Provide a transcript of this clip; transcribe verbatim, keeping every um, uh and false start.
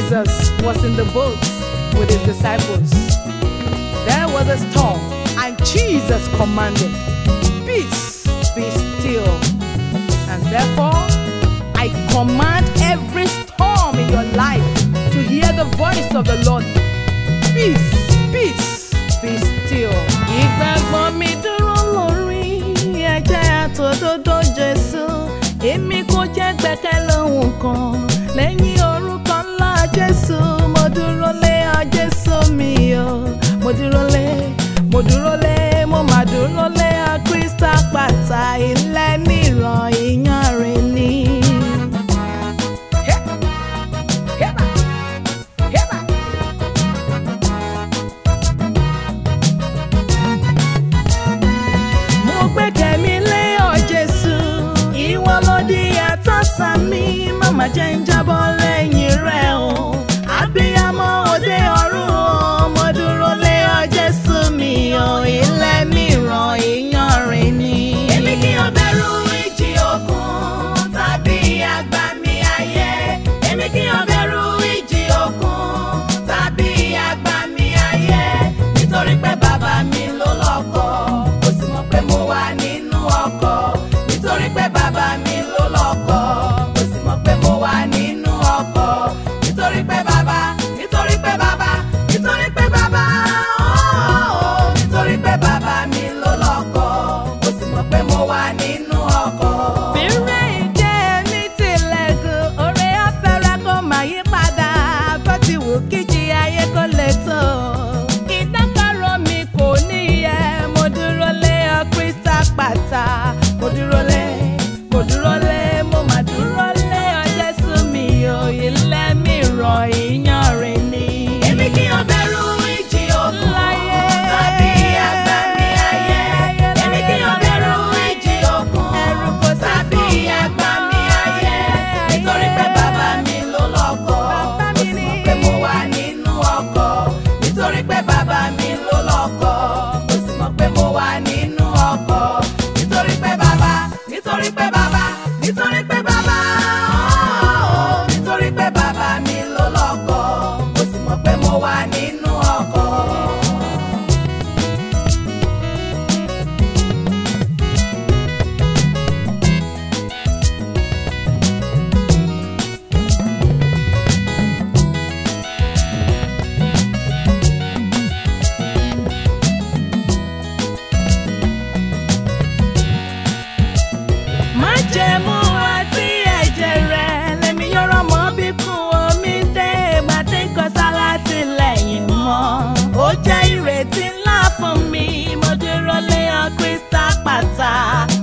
Jesus was in the boat with his disciples, there was a storm, and Jesus commanded, "Peace, be still." And therefore, I command every storm in your life to hear the voice of the Lord. Peace, peace, be still. Ìgbàgbọ́ mi dúró lórí ẹ̀jẹ̀ àtòdodo Jésù. Èmi kò jẹ́ gbẹ́kẹ̀lé ohun kan lẹ́yìn orúkọ ńlá Jésù. Mo dúró lé ọ Jésù mi o. Mo dúró lé, mo dúró lé, mo mà dúró lé ọ Kristi àpáta ilẹ̀ mìíràn ìyanrìn ni. Mo gbẹ́kẹ̀mí lé ọ Jésù, ìwọ ló di àtọ́sà mi, màmá jẹ́ ń jábọ́ lẹ́yìn rẹ̀ o. Abiyamọ òde ọ̀run o, mo dúró lé ọ Jésù mi o, ilẹ̀ mìíràn ìyanrìn ni. Èmi kì í bẹ̀rù ìjì òkun tàbí agbami ayé. Èmi kì í bẹ̀rù ìjì òkun tàbí agbami ayé. Nítorí pé bàbá mi ló lọ́kọ̀, ó sì mọ̀ pé mo wà nínú ọkọ̀. Nítorí pé bàbá mi ló lọ́kọ̀, ó sì mọ̀ pé mo wà nínú ọkọ̀. Nítorí pé bàbá, nítorí pé bàbá, nítorí pé bàbá, oh, nítorí pé bàbá mi ló lọ́kọ̀, ó sì mọ̀ pé mo wà nínú ọkọ̀. Bírẹ̀ ìjẹ́ ní tilẹ̀kùn, oore afẹ́rẹ́ kó máa yí padà, bó ti wù kíjì ayé kó lè tó. Ìdákọ̀ró mi kò níyẹ, mo dúró lé ọ Kristi àpáta. Mo dúró lé, mo dúró lé, mo mà dúró lé ọ Jésù mi o, ilẹ̀ mìíràn ìyanrìn ni. Èmi kì í bẹ̀rù ìjì òkun tàbí agbami ayé. Èmi kì í bẹ̀rù ìjì òkun tàbí agbami ayé. Nítorí pé bàbá mi ló lọ́kọ̀, ó sì mọ̀ pé mo wà nínú ọkọ̀. Nítorí pé bàbá mi ló lọ́kọ̀, ó sì mọ̀ pé mo wà nínú ọkọ̀. Nítorí pé bàbá, nítorí pé bàbá, nítorí pé bàbá, oh, nítorí pé bàbá mi ló lọ́kọ̀, ó sì mọ̀ pé mo wà nínú ọkọ̀. Májẹ̀mú àti ẹ̀jẹ̀ rẹ̀ lèmi yọ̀rọ̀ mọ́ bí kún omi dé, ìgbà tí ń kọ sáláàtì lẹ́yìn mọ́. Ó jẹ́ ìrètí ńlá fún mi, mo dúró lé ọ Kristi àpáta.